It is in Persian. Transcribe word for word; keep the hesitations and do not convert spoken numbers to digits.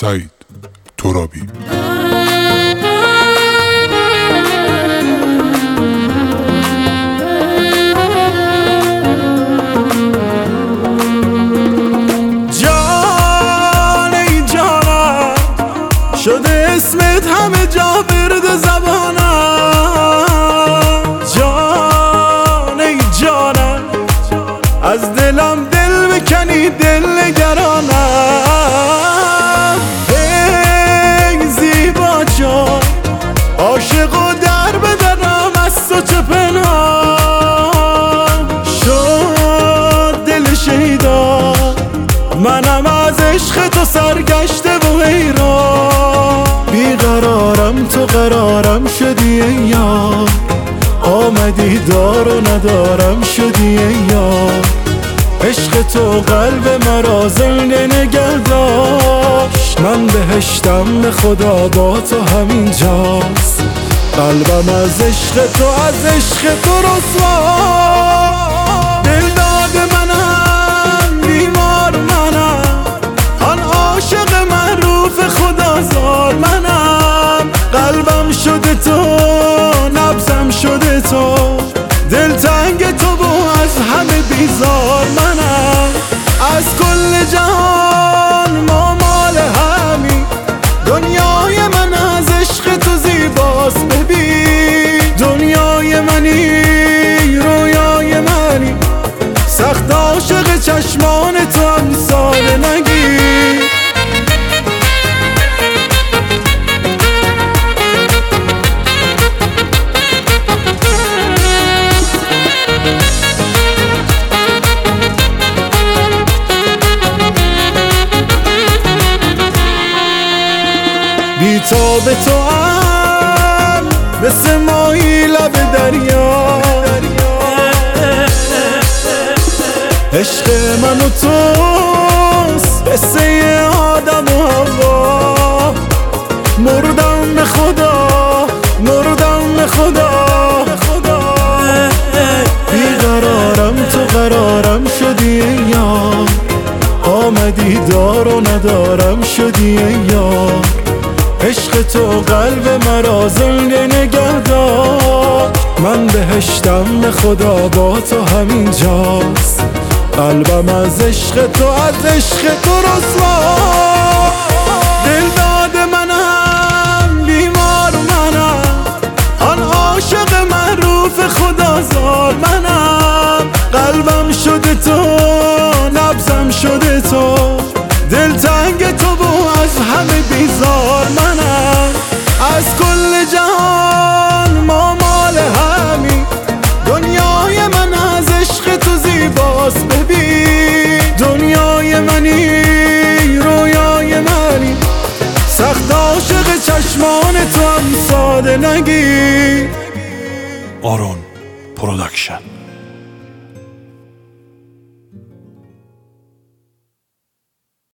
سعید ترابی. جان ای جانم شده اسمت همه جا برد زبانم. جان ای جانم از دلم دل بکنی دل نگرانم. ای زیبا جان عاشق و در بدنم از تو چه پنهان شد دل شیدا. منم از عشق تو سرگشته و حیران. بیقرارم تو قرارم شدی ای یار. آمدی دار و ندارم شدی ای یار. عشق تو قلب مرا زنده نگه داشت. من بهشتم به خدا با تو همین جاست. قلبم از عشق تو از عشق تو رسوا. دل داده منم بیمار منم. آن عاشق معروف خدا زار منم. قلبم شده تو نبضم شده تو. دل تنگ تو و از همه بیزار منم. از کل جهان ما مال همی. دنیای من از عشق تو زیباست ببین. دنیای منی رویای منی. سخت عاشق چشمان تو امسال نگیر. بی تا به تو هم مثل ماهی لب دریا. عشق من و توست مثل یه آدم و هوا. مردم به خدا مردم به خدا. بیقرارم تو قرارم شدی ای یار. آمدی دار و ندارم شدی ای یار. عشق تو قلب مرا زنده نگه دار. من بهشتم به خدا با تو همین جاست. قلبم از عشق تو از عشق تو رسوا. دل داده منم بیمار منم. آن عاشق معروف خدا زار منم. قلبم شده تو نبضم شده تو. دل تنگ تو و از همه بیزار منم. از کل جهان ما مال همی. دنیای من از عشق تو زیباست ببین. دنیای منی رویای منی. سخت عاشق چشمان تو هم ساده نگیر. آرون پروداکشن.